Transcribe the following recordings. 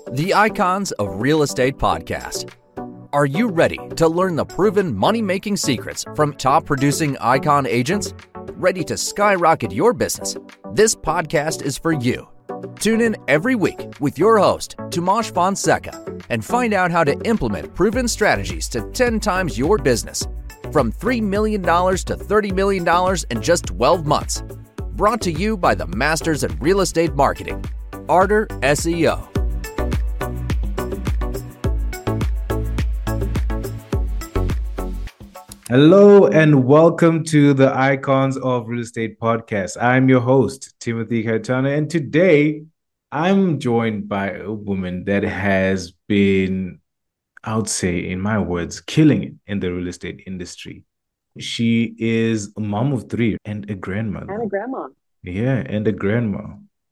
The Icons of Real Estate Podcast. Are you ready to learn the proven money-making secrets from top-producing Icon agents? Ready to skyrocket your business? This podcast is for you. Tune in every week with your host, Tomasz Fonseca, and find out how to implement proven strategies to 10 times your business. From $3 million to $30 million in just 12 months. Brought to you by the Masters in Real Estate Marketing, Arter SEO. Hello and welcome to the Icons of Real Estate Podcast. I'm your host, Timothy Kaitana, and today I'm joined by a woman that has been, I would say, in my words, killing it in the real estate industry. She is a mom of three and a grandmother. And a grandma. Yeah, and a grandma.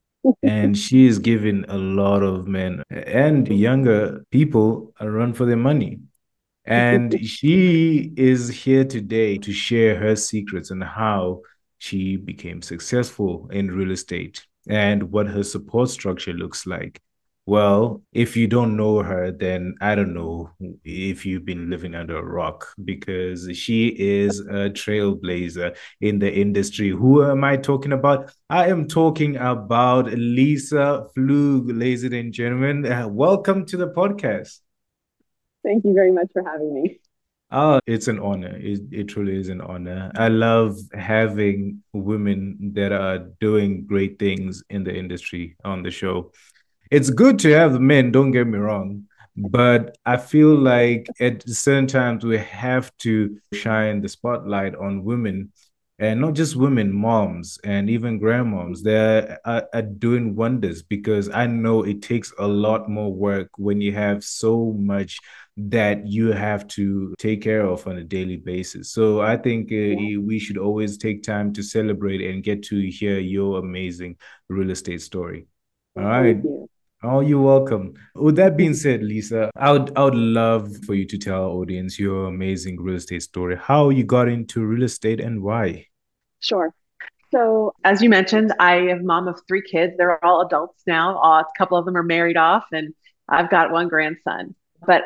And she is giving a lot of men and younger people a run for their money. And she is here today to share her secrets on how she became successful in real estate and what her support structure looks like. Well, if you don't know her, then I don't know if you've been living under a rock, because she is a trailblazer in the industry. Who am I talking about? I am talking about Lisa Flug, ladies and gentlemen. Welcome to the podcast. Thank you very much for having me. Oh, it's an honor. It truly is an honor. I love having women that are doing great things in the industry on the show. It's good to have the men, don't get me wrong, but I feel like at certain times we have to shine the spotlight on women, and not just women, moms and even grandmoms. They are doing wonders, because I know it takes a lot more work when you have so much that you have to take care of on a daily basis. So I think we should always take time to celebrate and get to hear your amazing real estate story. All right. Oh, you're welcome. With that being said, Lisa, I would love for you to tell our audience your amazing real estate story, how you got into real estate and why. Sure. So as you mentioned, I am mom of three kids. They're all adults now. A couple of them are married off, and I've got one grandson. But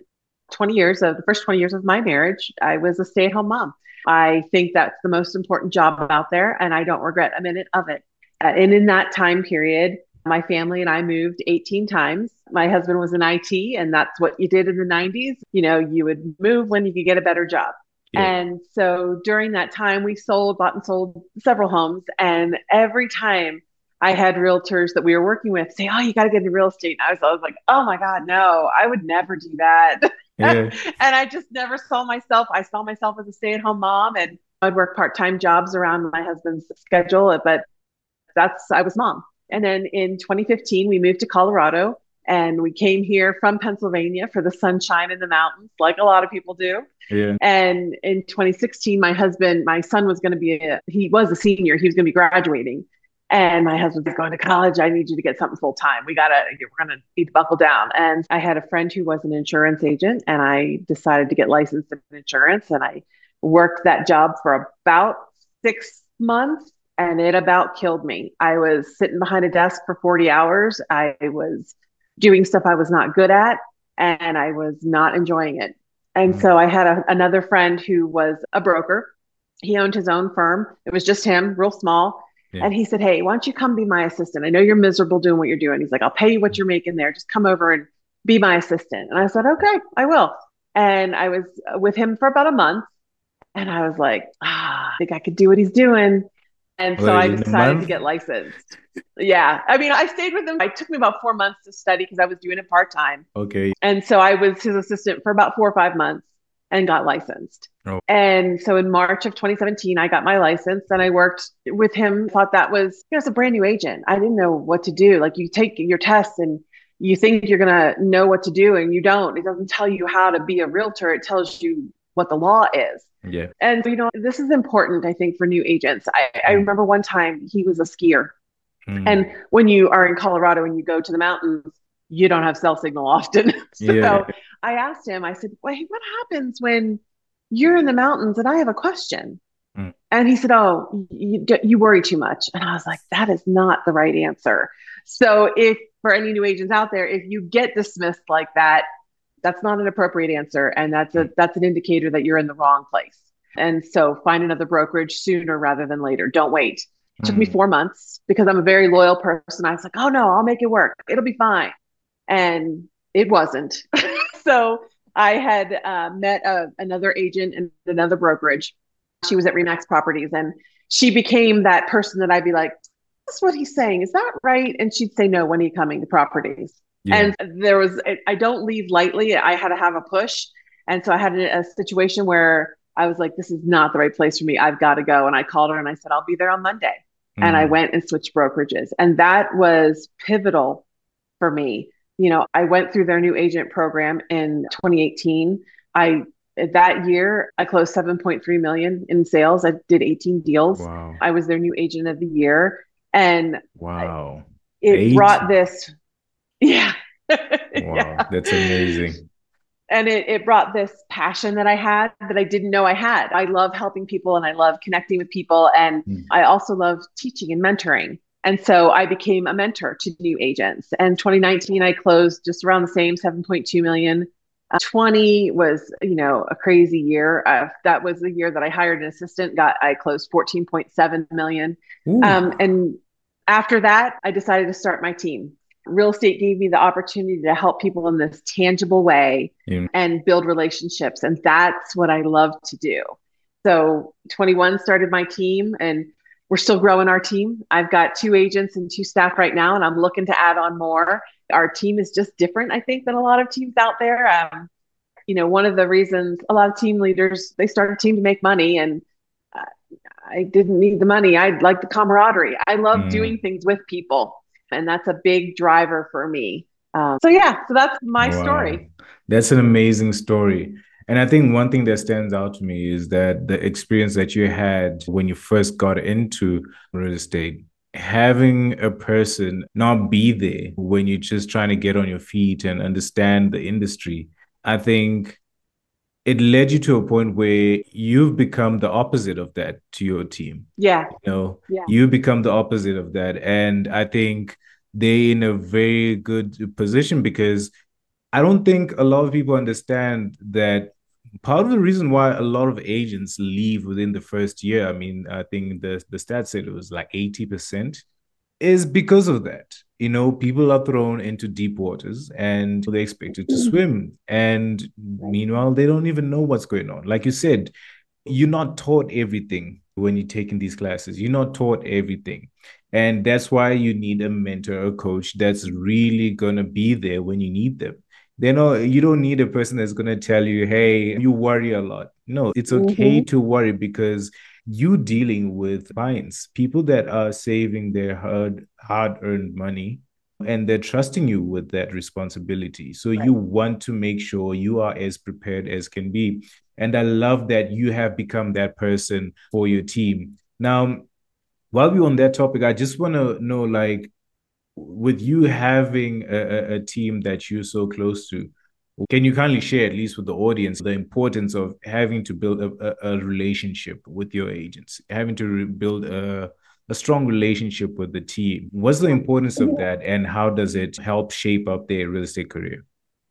the first 20 years of my marriage, I was a stay-at-home mom. I think that's the most important job out there, and I don't regret a minute of it. And in that time period, my family and I moved 18 times. My husband was in IT, and that's what you did in the 90s. You know, you would move when you could get a better job. Yeah. And so during that time, we bought and sold several homes. And every time I had realtors that we were working with say, "Oh, you got to get into real estate." And I was like, "Oh my God, no, I would never do that." Yeah. And I just never saw myself. I saw myself as a stay-at-home mom, and I'd work part-time jobs around my husband's schedule, but I was mom. And then in 2015, we moved to Colorado, and we came here from Pennsylvania for the sunshine in the mountains, like a lot of people do. Yeah. And in 2016, my son was going to he was a senior. He was going to be graduating. And my husband was going to college. I need you to get something full time. We're going to need to buckle down. And I had a friend who was an insurance agent, and I decided to get licensed in insurance. And I worked that job for about 6 months, and it about killed me. I was sitting behind a desk for 40 hours. I was doing stuff I was not good at, and I was not enjoying it. And so I had another friend who was a broker. He owned his own firm. It was just him, real small. Yeah. And he said, "Hey, why don't you come be my assistant? I know you're miserable doing what you're doing." He's like, "I'll pay you what you're making there. Just come over and be my assistant." And I said, "Okay, I will." And I was with him for about a month, and I was like, I think I could do what he's doing. And so I decided to get licensed. Yeah. I mean, I stayed with him. It took me about 4 months to study because I was doing it part-time. Okay. And so I was his assistant for about 4 or 5 months and got licensed. Oh. And so in March of 2017, I got my license, and I worked with him. Thought that was, as a brand new agent, I didn't know what to do. Like, you take your tests and you think you're going to know what to do, and you don't. It doesn't tell you how to be a realtor. It tells you what the law is. Yeah. And, this is important, I think, for new agents. I remember one time he was a skier. And when you are in Colorado and you go to the mountains, you don't have cell signal often. So I asked him, I said, "Wait, what happens when you're in the mountains and I have a question?" And he said, "Oh, you worry too much." And I was like, that is not the right answer. So if for any new agents out there, if you get dismissed like that, that's not an appropriate answer. And that's an indicator that you're in the wrong place. And so find another brokerage sooner rather than later. Don't wait. It took me 4 months because I'm a very loyal person. I was like, oh no, I'll make it work. It'll be fine. And it wasn't. So I had met another agent in another brokerage. She was at Remax Properties, and she became that person that I'd be like, that's what he's saying. Is that right? And she'd say, no, when are you coming to Properties? Yeah. And there was, I don't leave lightly. I had to have a push. And so I had a situation where I was like, this is not the right place for me. I've got to go. And I called her and I said, I'll be there on Monday. And I went and switched brokerages. And that was pivotal for me. You know, I went through their new agent program in 2018. That year, I closed 7.3 million in sales. I did 18 deals. Wow. I was their new agent of the year. And wow, it brought this. Yeah. Wow, yeah. That's amazing. And it brought this passion that I had that I didn't know I had. I love helping people and I love connecting with people. And I also love teaching and mentoring. And so I became a mentor to new agents. And 2019, I closed just around the same 7.2 million. 20 was, a crazy year. That was the year that I hired an assistant. I closed 14.7 million. And after that, I decided to start my team. Real estate gave me the opportunity to help people in this tangible way and build relationships. And that's what I love to do. So 21 started my team, and we're still growing our team. I've got 2 agents and 2 staff right now, and I'm looking to add on more. Our team is just different, I think, than a lot of teams out there. One of the reasons a lot of team leaders, they start a team to make money, and I didn't need the money. I like the camaraderie. I love doing things with people. And that's a big driver for me. So that's my story. That's an amazing story. And I think one thing that stands out to me is that the experience that you had when you first got into real estate, having a person not be there when you're just trying to get on your feet and understand the industry, I think it led you to a point where you've become the opposite of that to your team. Yeah. You become the opposite of that. And I think they're in a very good position because I don't think a lot of people understand that part of the reason why a lot of agents leave within the first year, I mean, I think the stat said it was like 80%, is because of that. People are thrown into deep waters and they're expected to swim. And meanwhile, they don't even know what's going on. Like you said, you're not taught everything when you're taking these classes. You're not taught everything. And that's why you need a mentor, a coach that's really going to be there when you need them. You don't need a person that's going to tell you, hey, you worry a lot. No, it's okay to worry because you dealing with clients, people that are saving their hard-earned money, and they're trusting you with that responsibility. So you want to make sure you are as prepared as can be. And I love that you have become that person for your team. Now, while we're on that topic, I just want to know, like, with you having a team that you're so close to, can you kindly share, at least with the audience, the importance of having to build a relationship with your agents, having to build a strong relationship with the team? What's the importance of that, and how does it help shape up their real estate career?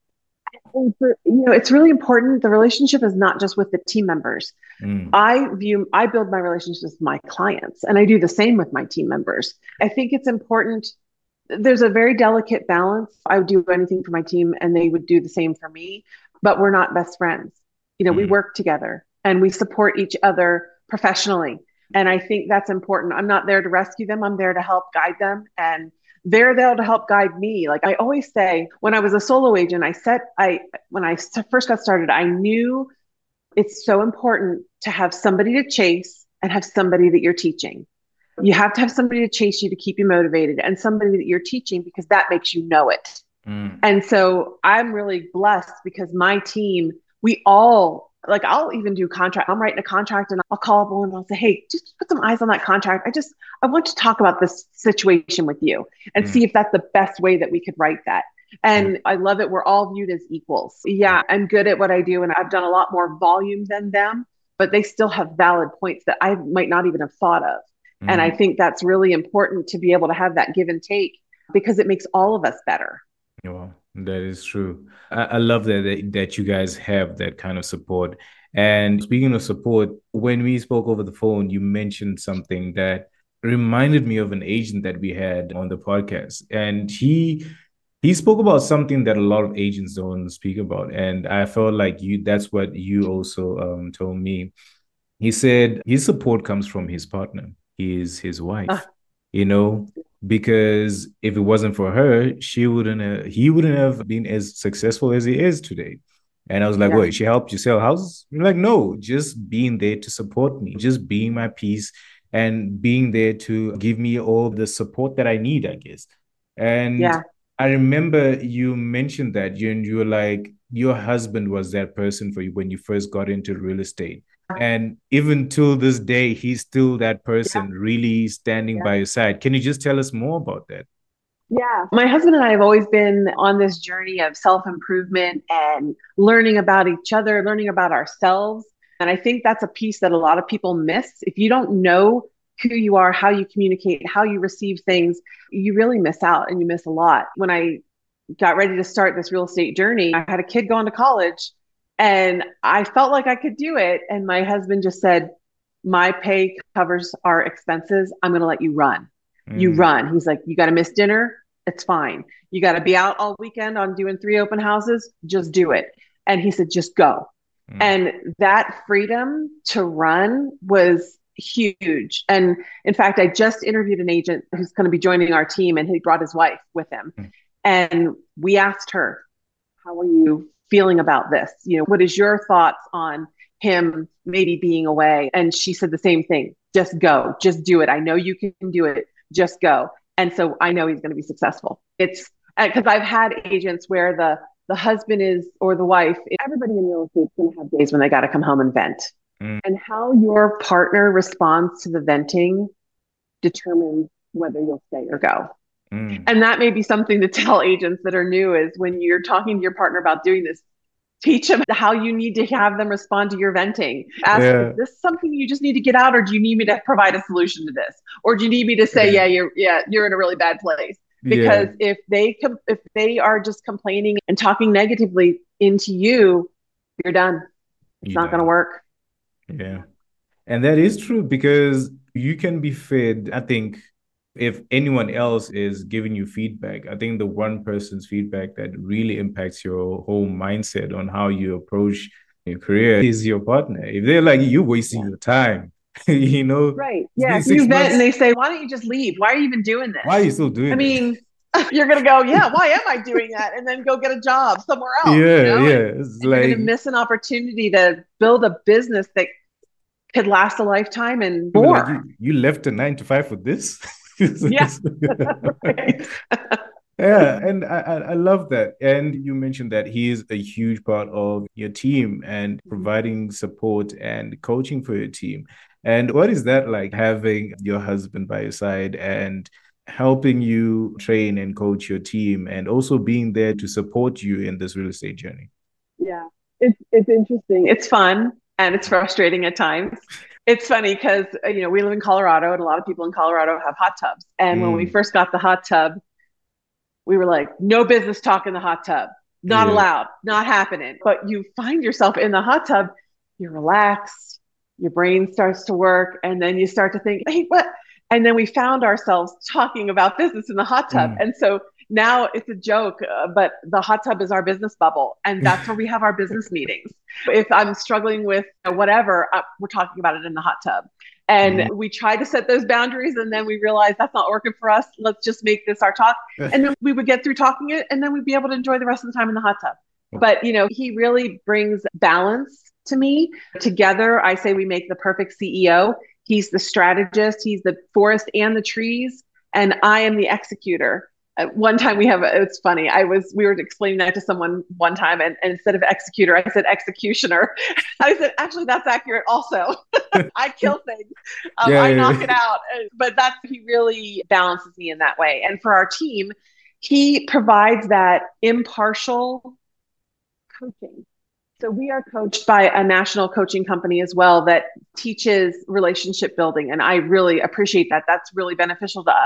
It's really important. The relationship is not just with the team members. I build my relationships with my clients, and I do the same with my team members. I think it's important. There's a very delicate balance. I would do anything for my team and they would do the same for me, but we're not best friends. We work together and we support each other professionally. And I think that's important. I'm not there to rescue them. I'm there to help guide them, and they're there to help guide me. Like I always say, when I was a solo agent, when I first got started, I knew it's so important to have somebody to chase and have somebody that you're teaching. You have to have somebody to chase you to keep you motivated, and somebody that you're teaching because that makes you know it. And so I'm really blessed because my team, we all, like, I'll even do contract. I'm writing a contract and I'll call up and I'll say, hey, just put some eyes on that contract. I want to talk about this situation with you and see if that's the best way that we could write that. And I love it. We're all viewed as equals. Yeah, I'm good at what I do and I've done a lot more volume than them, but they still have valid points that I might not even have thought of. And I think that's really important to be able to have that give and take. because it makes all of us better. Well, that is true. I love that you guys have that kind of support. And speaking of support, when we spoke over the phone, you mentioned something that reminded me of an agent that we had on the podcast. And he spoke about something that a lot of agents don't speak about. And I felt like that's what you also told me. He said his support comes from his partner, his wife, you know, because if it wasn't for her, he wouldn't have been as successful as he is today. And I was like, wait, she helped you sell houses? You're like, no, just being there to support me, just being my peace and being there to give me all the support that I need, I guess. And I remember you mentioned that you were like, your husband was that person for you when you first got into real estate. And even till this day, he's still that person really standing by your side. Can you just tell us more about that? Yeah. My husband and I have always been on this journey of self-improvement and learning about each other, learning about ourselves. And I think that's a piece that a lot of people miss. If you don't know who you are, how you communicate, how you receive things, you really miss out and you miss a lot. When I got ready to start this real estate journey, I had a kid going to college and I felt like I could do it. And my husband just said, my pay covers our expenses. I'm going to let you run. You run. He's like, you got to miss dinner. It's fine. You got to be out all weekend on doing 3 open houses. Just do it. And he said, just go. And that freedom to run was huge. And in fact, I just interviewed an agent who's going to be joining our team, and he brought his wife with him. And we asked her, how are you feeling about this? You know, what is your thoughts on him maybe being away? And she said the same thing. Just go, just do it. I know you can do it. Just go. And so I know he's going to be successful. It's because I've had agents where the husband is, or the wife, everybody in real estate is going to have days when they got to come home and vent. And how your partner responds to the venting determines whether you'll stay or go. And that may be something to tell agents that are new is when you're talking to your partner about doing this, teach them how you need to have them respond to your venting. Ask, is this something you just need to get out, or do you need me to provide a solution to this? Or do you need me to say, you're in a really bad place? Because if they are just complaining and talking negatively into you, you're done. It's not going to work. Yeah. And that is true, because you can be fed, I think, if anyone else is giving you feedback, I think the one person's feedback that really impacts your whole mindset on how you approach your career is your partner. If they're like, you're wasting your time, you know? Right. Yeah. If you vent and they say, why don't you just leave? Why are you even doing this? Why are you still doing it? I mean, you're going to go, why am I doing that? And then go get a job somewhere else. It's like, you're going to miss an opportunity to build a business that could last a lifetime and more. Like, you left a 9 to 5 for this? Right. And I love that. And you mentioned that he is a huge part of your team and providing support and coaching for your team. And what is that like, having your husband by your side and helping you train and coach your team, and also being there to support you in this real estate journey? Yeah, it's interesting. It's fun and it's frustrating at times. It's funny because, we live in Colorado, and a lot of people in Colorado have hot tubs. And when we first got the hot tub, we were like, no business talk in the hot tub, not allowed, not happening. But you find yourself in the hot tub, you're relaxed, your brain starts to work, and then you start to think, hey, what? And then we found ourselves talking about business in the hot tub. And so now it's a joke, but the hot tub is our business bubble. And that's where we have our business meetings. If I'm struggling with whatever, we're talking about it in the hot tub. And we try to set those boundaries, and then we realize that's not working for us. Let's just make this our talk. And then we would get through talking it, and then we'd be able to enjoy the rest of the time in the hot tub. But, he really brings balance to me. Together, I say we make the perfect CEO. He's the strategist, he's the forest and the trees, and I am the executor. One time it's funny. We were explaining that to someone one time, and instead of executor, I said executioner. I said, actually, that's accurate also. I kill things. I knock it out. But he really balances me in that way. And for our team, he provides that impartial coaching. So we are coached by a national coaching company as well that teaches relationship building. And I really appreciate that. That's really beneficial to us.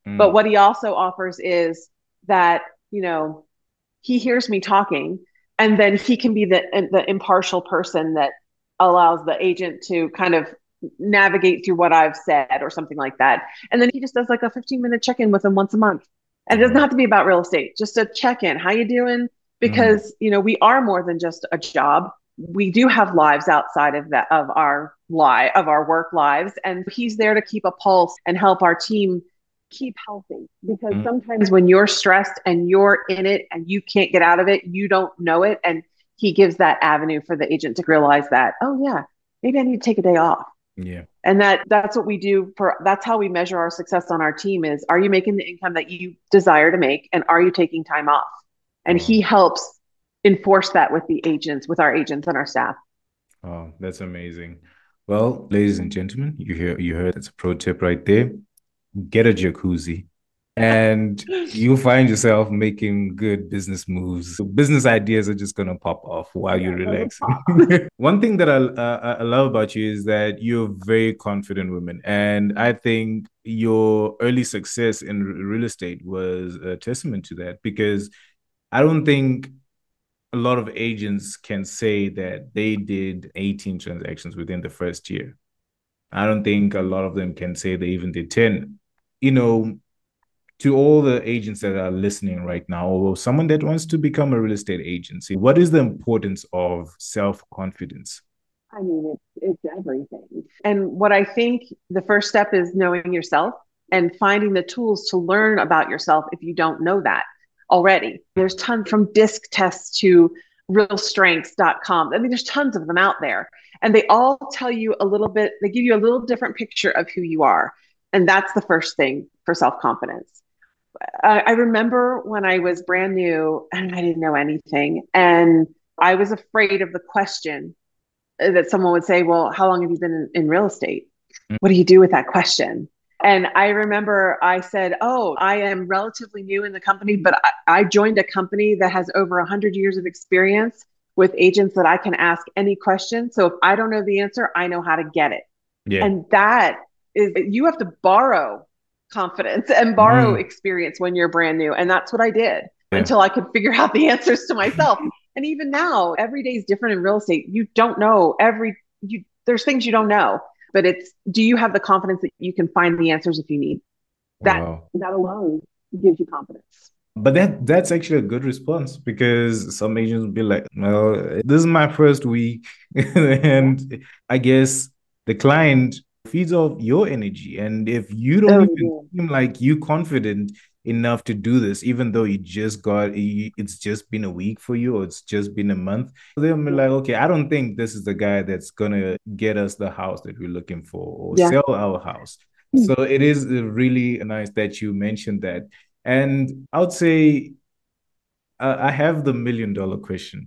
But what he also offers is that, he hears me talking, and then he can be the impartial person that allows the agent to kind of navigate through what I've said or something like that. And then he just does like a 15-minute check-in with him once a month. And it doesn't have to be about real estate, just a check-in. How you doing? Because, we are more than just a job. We do have lives outside of that, of our work lives. And he's there to keep a pulse and help our team keep healthy, because sometimes when you're stressed and you're in it and you can't get out of it, you don't know it. And he gives that avenue for the agent to realize that, oh yeah, maybe I need to take a day off. Yeah. And that's what we do that's how we measure our success on our team is, are you making the income that you desire to make? And are you taking time off? And he helps enforce that with our agents and our staff. Oh, that's amazing. Well, ladies and gentlemen, you heard that's a pro tip right there. Get a jacuzzi and you find yourself making good business moves. So business ideas are just going to pop off while you're relaxing. One thing that I love about you is that you're very confident women. And I think your early success in real estate was a testament to that, because I don't think a lot of agents can say that they did 18 transactions within the first year. I don't think a lot of them can say they even did 10. To all the agents that are listening right now, or someone that wants to become a real estate agency, what is the importance of self-confidence? I mean, it's everything. And what I think the first step is knowing yourself and finding the tools to learn about yourself if you don't know that already. There's tons, from disc tests to realstrengths.com. I mean, there's tons of them out there. And they all tell you they give you a little different picture of who you are. And that's the first thing for self-confidence. I remember when I was brand new and I didn't know anything, and I was afraid of the question that someone would say, well, how long have you been in real estate? What do you do with that question? And I remember I said, oh, I am relatively new in the company, but I joined a company that has over 100 years of experience with agents that I can ask any question. So if I don't know the answer, I know how to get it. Yeah. And that is, you have to borrow confidence and borrow experience when you're brand new. And that's what I did until I could figure out the answers to myself. And even now, every day is different in real estate. You don't know there's things you don't know, but do you have the confidence that you can find the answers if you need? That alone gives you confidence. But that's actually a good response, because some agents will be like, well, this is my first week. And I guess the client feeds off your energy. And if you don't even seem like you confident enough to do this, even though it's just been a week for you, or it's just been a month, they'll be like, okay, I don't think this is the guy that's gonna get us the house that we're looking for, or sell our house. So it is really nice that you mentioned that. And I would say I have the $1 million question.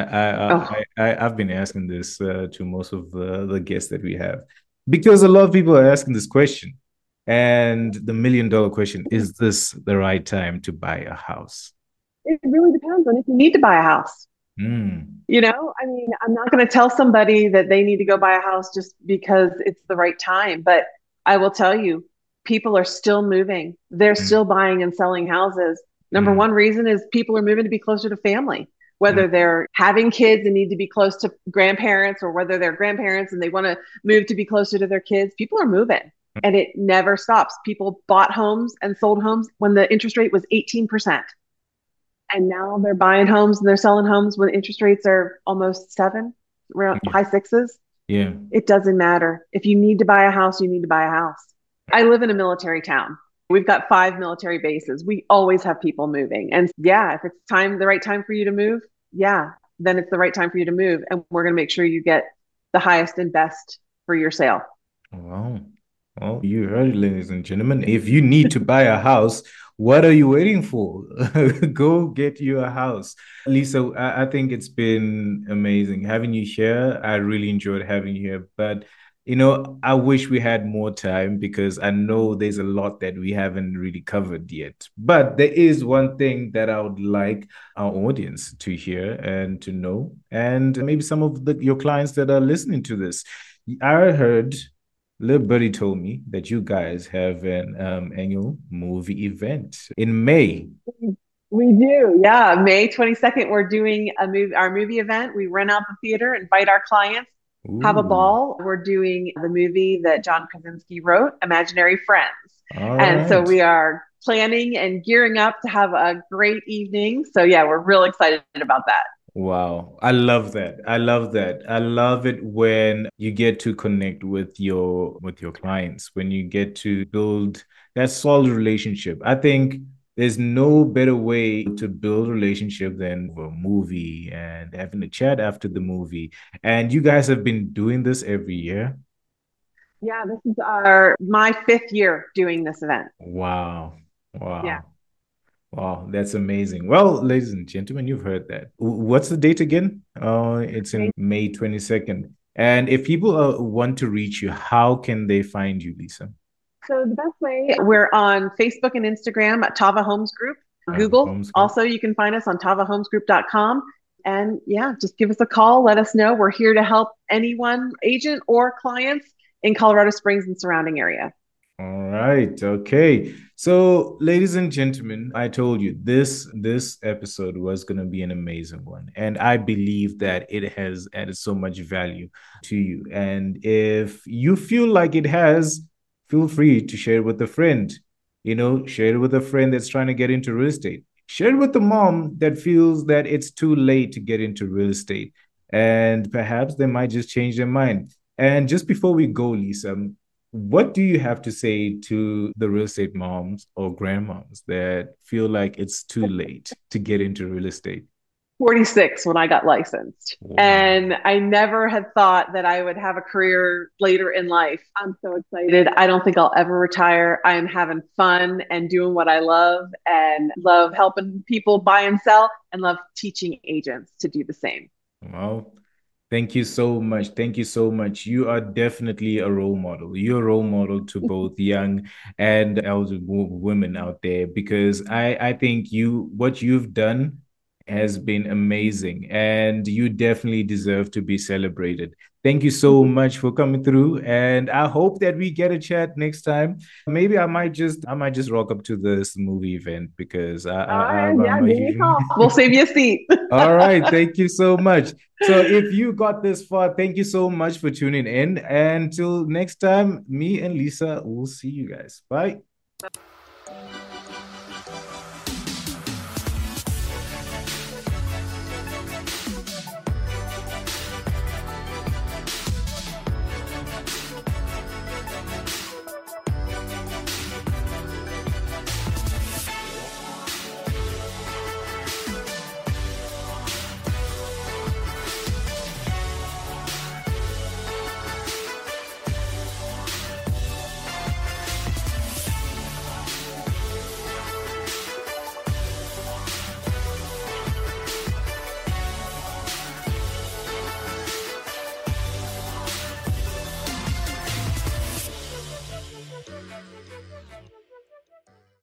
I've been asking this to most of the guests that we have, because a lot of people are asking this question. And the $1 million question, is this the right time to buy a house? It really depends on if you need to buy a house. I mean, I'm not going to tell somebody that they need to go buy a house just because it's the right time. But I will tell you, people are still moving. They're still buying and selling houses. Number one reason is people are moving to be closer to family, whether they're having kids and need to be close to grandparents, or whether they're grandparents and they want to move to be closer to their kids. People are moving. And it never stops. People bought homes and sold homes when the interest rate was 18%. And now they're buying homes and they're selling homes when interest rates are almost 7%, around high 6s. Yeah. It doesn't matter. If you need to buy a house, you need to buy a house. I live in a military town. We've got 5 military bases. We always have people moving. And if it's the right time for you to move, then it's the right time for you to move. And we're going to make sure you get the highest and best for your sale. Wow. Well, you heard it, ladies and gentlemen. If you need to buy a house, what are you waiting for? Go get you a house. Lisa, I think it's been amazing having you here. I really enjoyed having you here. But, I wish we had more time, because I know there's a lot that we haven't really covered yet. But there is one thing that I would like our audience to hear and to know, and maybe some of your clients that are listening to this. I heard Little Birdie told me that you guys have an annual movie event in May. We do. Yeah. May 22nd, we're doing our movie event. We rent out the theater, invite our clients, have a Ooh, ball. We're doing the movie that John Krasinski wrote, Imaginary Friends. all And so right. we are planning and gearing up to have a great evening. So yeah, we're real excited about that. Wow. I love that. I love that. I love it when you get to connect with your clients, when you get to build that solid relationship. I think there's no better way to build a relationship than a movie and having a chat after the movie. And you guys have been doing this every year. Yeah, this is our my fifth year doing this event. Wow. Yeah. Wow. Wow, that's amazing. Well, ladies and gentlemen, you've heard that. What's the date again? It's in May 22nd. And if people want to reach you, how can they find you, Lisa? So the best way, we're on Facebook and Instagram at Tava Homes Group. Google. Homes Group. Also, you can find us on tavahomesgroup.com. And yeah, just give us a call. Let us know. We're here to help anyone, agent or clients in Colorado Springs and surrounding area. All right. Okay. So, ladies and gentlemen, I told you this episode was going to be an amazing one, and I believe that it has added so much value to you. And if you feel like it has, feel free to share it with a friend. Share it with a friend that's trying to get into real estate. Share it with the mom that feels that it's too late to get into real estate, and perhaps they might just change their mind. And just before we go, Lisa, what do you have to say to the real estate moms or grandmoms that feel like it's too late to get into real estate? 46 when I got licensed. Wow. And I never had thought that I would have a career later in life. I'm so excited. I don't think I'll ever retire. I am having fun and doing what I love and love helping people buy and sell and love teaching agents to do the same. Well, thank you so much. Thank you so much. You are definitely a role model. You're a role model to both young and elder women out there because I think what you've done has been amazing and you definitely deserve to be celebrated. Thank you so much for coming through and I hope that we get a chat next time. Maybe I might just rock up to this movie event because All right. Yeah, I'm a give me a huge call. We'll save you a seat. All right. Thank you so much. So if you got this far, thank you so much for tuning in. And till next time, me and Lisa will see you guys. Bye.